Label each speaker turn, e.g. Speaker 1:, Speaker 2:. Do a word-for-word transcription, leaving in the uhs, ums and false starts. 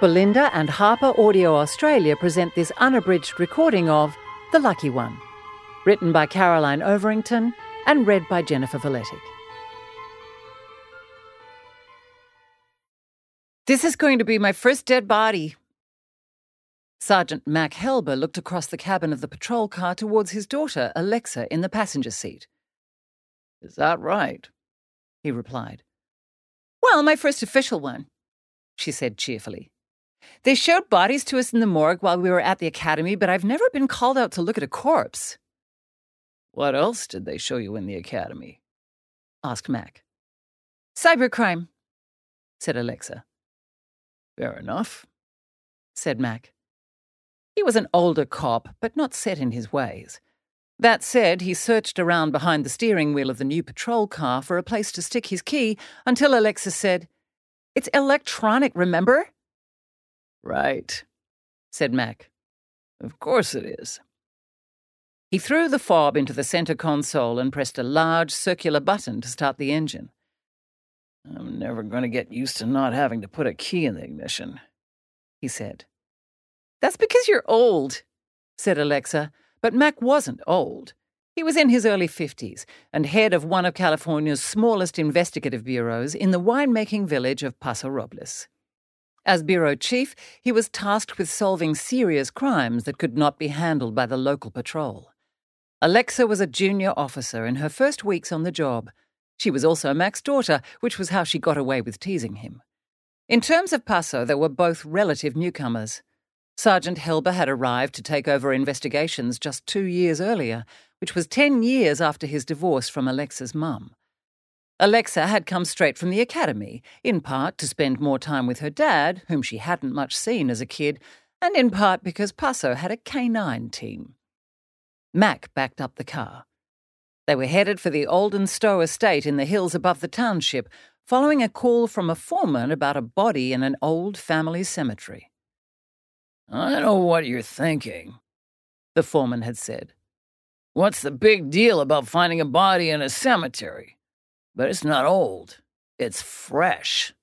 Speaker 1: Belinda and Harper Audio Australia present this unabridged recording of The Lucky One, written by Caroline Overington and read by Jennifer Valetic. This is going to be my first dead body. Sergeant Mac Helber looked across the cabin of the patrol car towards his daughter, Alexa, in the passenger seat.
Speaker 2: Is that right?
Speaker 1: He replied. Well, my first official one, she said cheerfully. They showed bodies to us in the morgue while we were at the academy, but I've never been called out to look at a corpse.
Speaker 2: What else did they show you in the academy?
Speaker 1: Asked Mac. Cybercrime, said Alexa.
Speaker 2: Fair enough,
Speaker 1: said Mac. He was an older cop, but not set in his ways. That said, he searched around behind the steering wheel of the new patrol car for a place to stick his key until Alexa said, It's electronic, remember?
Speaker 2: Right, said Mac. Of course it is.
Speaker 1: He threw the fob into the centre console and pressed a large circular button to start the engine.
Speaker 2: I'm never going to get used to not having to put a key in the ignition, he said.
Speaker 1: That's because you're old, said Alexa, but Mac wasn't old. He was in his early fifties and head of one of California's smallest investigative bureaus in the winemaking village of Paso Robles. As bureau chief, he was tasked with solving serious crimes that could not be handled by the local patrol. Alexa was a junior officer in her first weeks on the job. She was also Mac's daughter, which was how she got away with teasing him. In terms of Paso, they were both relative newcomers. Sergeant Helber had arrived to take over investigations just two years earlier, which was ten years after his divorce from Alexa's mum. Alexa had come straight from the academy, in part to spend more time with her dad, whom she hadn't much seen as a kid, and in part because Paso had a K nine team. Mac backed up the car. They were headed for the Alden Stowe estate in the hills above the township, following a call from a foreman about a body in an old family cemetery.
Speaker 2: I know what you're thinking, the foreman had said. What's the big deal about finding a body in a cemetery? But it's not old. It's fresh.